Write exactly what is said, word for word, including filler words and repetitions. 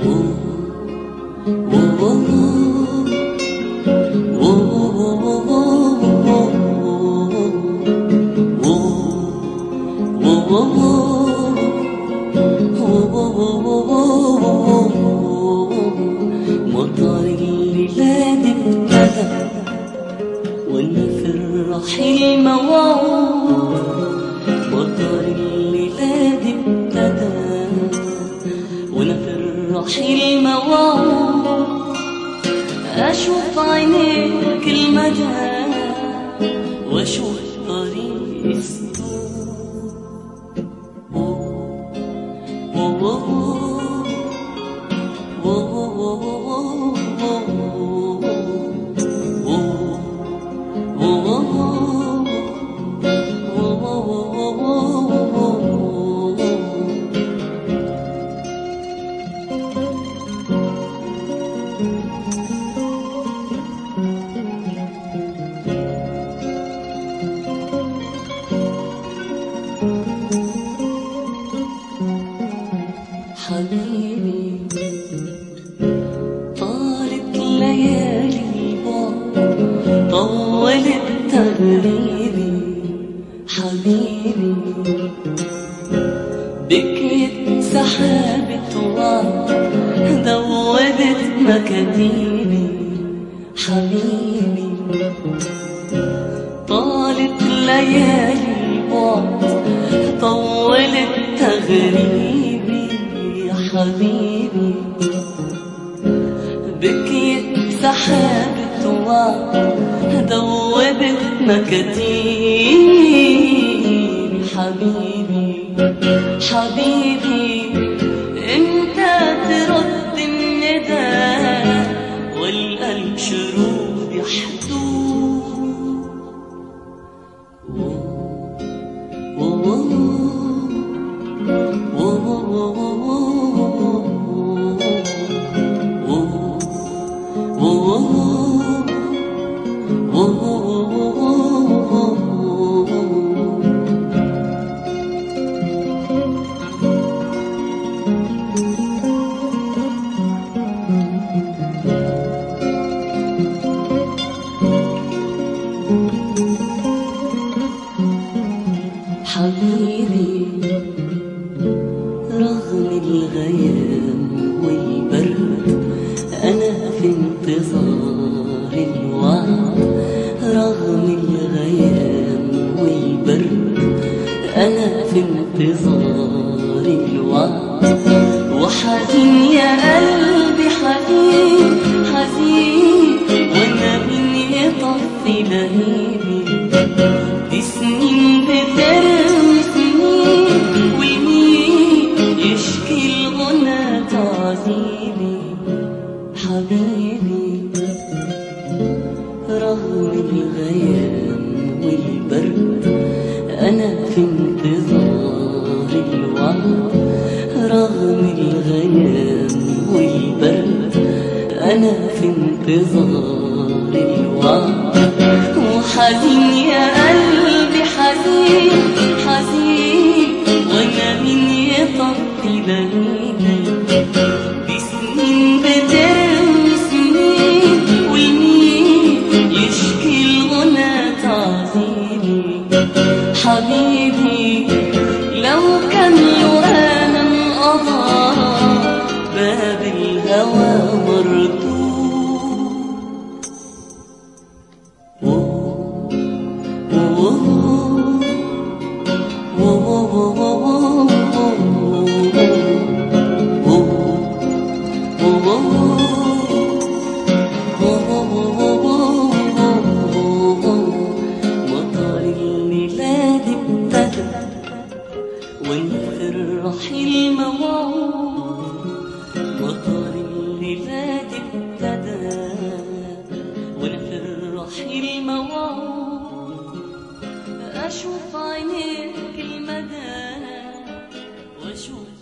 مطر الليلاد ابتدى وانا في الرحيل موعود. مطر الليلاد ابتدى وانا في الرحيل موعود. اشوف عينيك المدى واشوف طريق السدود. حبيبي طالت ليالي البعد طولت تغريبي. حبيبي بكيت سحابة وعد دوبت مكاتيبي. حبيبي طالت ليالي البعد طولت تغريبي. حبيبي بكيت سحابة وعد دوبت مكاتيبي. حبيبي حبيبي امتى ترد الندى والقلب شرود يحدود. حبيبي رغم الغيام والبرد أنا في انتظار الوعد. رغم الغيام والبرد أنا في انتظار الوعد. وحزين يا قلبي حزين حزين وأنا مين يطفي لهيبي. دي سنين بترمي سنين والمين يشكي الغنى تعذيبي. حبيبي رغم الغيام والبرد أنا في انتظار الوعد. رغم الغيام والبرد أنا في انتظار الوعد. وحزين يا قلبي حزين حزين وانا مين يطفي لهيبي. دي سنين بترمي سنين والمين يشكي الغنى تعذيبي. حبيبي لو كان يرانا انقضى باب الهوى مردود. مطر الليلاد ابتدى وانا في الرحيل موعود. مطر الليلاد ابتدى وانا في الرحيل موعود. أشوف عينيك المدى وأشوف